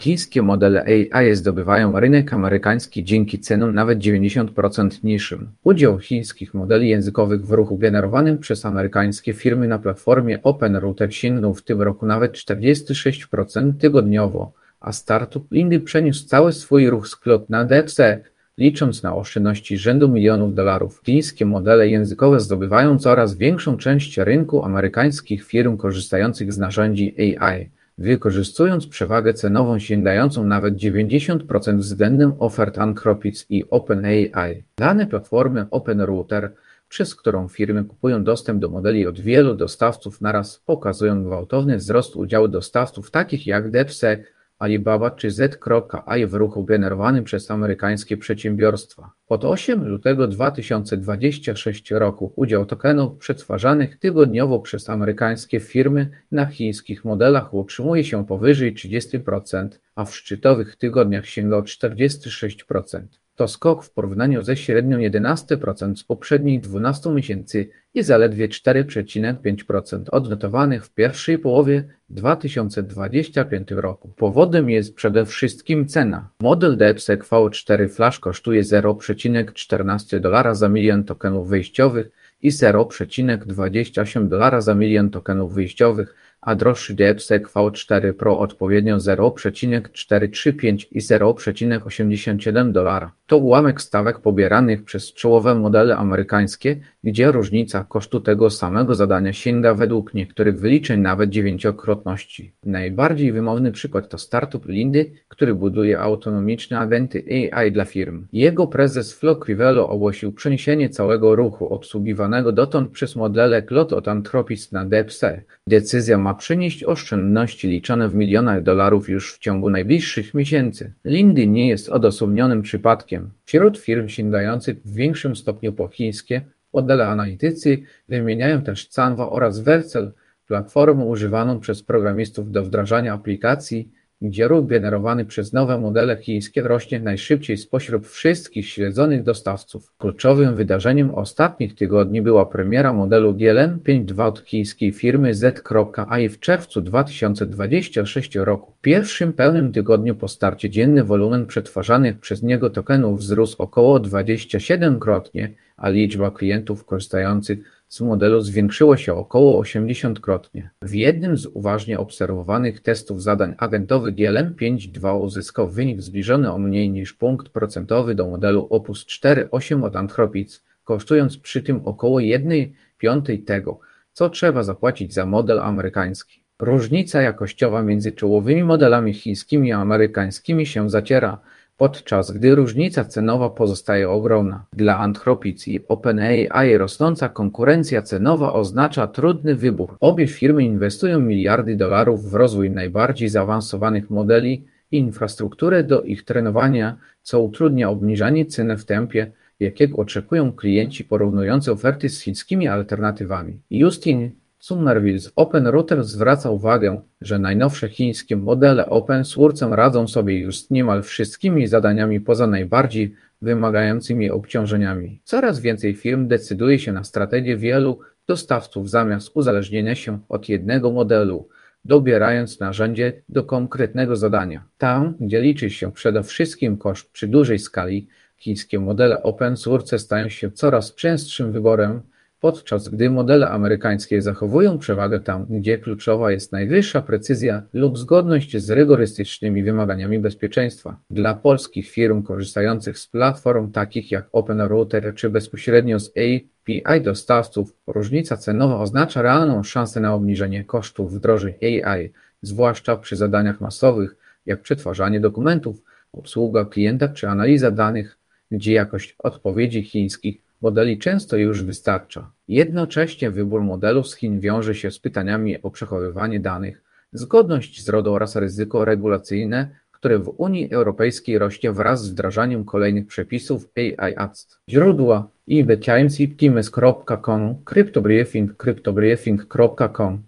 Chińskie modele AI zdobywają rynek amerykański dzięki cenom nawet 90% niższym. Udział chińskich modeli językowych w ruchu generowanym przez amerykańskie firmy na platformie OpenRouter sięgnął w tym roku nawet 46% tygodniowo, a startup Lindy przeniósł cały swój ruch z Cloud na DeepSeek, licząc na oszczędności rzędu milionów dolarów. Chińskie modele językowe zdobywają coraz większą część rynku amerykańskich firm korzystających z narzędzi AI, wykorzystując przewagę cenową sięgającą nawet 90% względem ofert Anthropic i OpenAI. Dane platformy OpenRouter, przez którą firmy kupują dostęp do modeli od wielu dostawców naraz, pokazują gwałtowny wzrost udziału dostawców takich jak DeepSeek, Alibaba czy Z.AI w ruchu generowanym przez amerykańskie przedsiębiorstwa. Od 8 lutego 2026 roku udział tokenów przetwarzanych tygodniowo przez amerykańskie firmy na chińskich modelach utrzymuje się powyżej 30%, a w szczytowych tygodniach sięgał 46%. To skok w porównaniu ze średnią 11% z poprzednich 12 miesięcy i zaledwie 4,5% odnotowanych w pierwszej połowie 2025 roku. Powodem jest przede wszystkim cena. Model DeepSeek V4 Flash kosztuje $0,14 za milion tokenów wejściowych i $0,28 za milion tokenów wyjściowych, a droższy DeepSeek V4 Pro odpowiednio $0,435 i $0,87. To ułamek stawek pobieranych przez czołowe modele amerykańskie, gdzie różnica kosztu tego samego zadania sięga według niektórych wyliczeń nawet 9-krotności. Najbardziej wymowny przykład to startup Lindy, który buduje autonomiczne agenty AI dla firm. Jego prezes Flo Crivello ogłosił przeniesienie całego ruchu obsługiwanego dotąd przez modele Claude od Anthropic na DeepSeek. Decyzja ma przynieść oszczędności liczone w milionach dolarów już w ciągu najbliższych miesięcy. Lindy nie jest odosobnionym przypadkiem. Wśród firm sięgających w większym stopniu po chińskie modele analitycy wymieniają też Canva oraz Vercel, platformę używaną przez programistów do wdrażania aplikacji, gdzie ruch generowany przez nowe modele chińskie rośnie najszybciej spośród wszystkich śledzonych dostawców. Kluczowym wydarzeniem ostatnich tygodni była premiera modelu GLM 5.2 od chińskiej firmy Z.AI w czerwcu 2026 roku. W pierwszym pełnym tygodniu po starcie dzienny wolumen przetwarzanych przez niego tokenów wzrósł około 27-krotnie, a liczba klientów korzystających z modelu zwiększyło się około 80-krotnie. W jednym z uważnie obserwowanych testów zadań agentowych GLM 5.2 uzyskał wynik zbliżony o mniej niż punkt procentowy do modelu Opus 4.8 od Anthropic, kosztując przy tym około 1/5 tego, co trzeba zapłacić za model amerykański. Różnica jakościowa między czołowymi modelami chińskimi a amerykańskimi się zaciera, podczas gdy różnica cenowa pozostaje ogromna. Dla Anthropic i OpenAI rosnąca konkurencja cenowa oznacza trudny wybór. Obie firmy inwestują miliardy dolarów w rozwój najbardziej zaawansowanych modeli i infrastrukturę do ich trenowania, co utrudnia obniżanie cen w tempie, jakiego oczekują klienci porównujący oferty z chińskimi alternatywami. Justin Somerville z OpenRouter zwraca uwagę, że najnowsze chińskie modele open source radzą sobie już z niemal wszystkimi zadaniami poza najbardziej wymagającymi obciążeniami. Coraz więcej firm decyduje się na strategię wielu dostawców zamiast uzależnienia się od jednego modelu, dobierając narzędzie do konkretnego zadania. Tam, gdzie liczy się przede wszystkim koszt przy dużej skali, chińskie modele open source stają się coraz częstszym wyborem, podczas gdy modele amerykańskie zachowują przewagę tam, gdzie kluczowa jest najwyższa precyzja lub zgodność z rygorystycznymi wymaganiami bezpieczeństwa. Dla polskich firm korzystających z platform takich jak OpenRouter czy bezpośrednio z API dostawców, różnica cenowa oznacza realną szansę na obniżenie kosztów wdrożeń AI, zwłaszcza przy zadaniach masowych, jak przetwarzanie dokumentów, obsługa klienta czy analiza danych, gdzie jakość odpowiedzi chińskich modeli często już wystarcza. Jednocześnie wybór modelu z Chin wiąże się z pytaniami o przechowywanie danych, zgodność z RODO oraz ryzyko regulacyjne, które w Unii Europejskiej rośnie wraz z wdrażaniem kolejnych przepisów AI Act. Źródła: eBay Times i Times.com, CryptoBriefing, CryptoBriefing.com.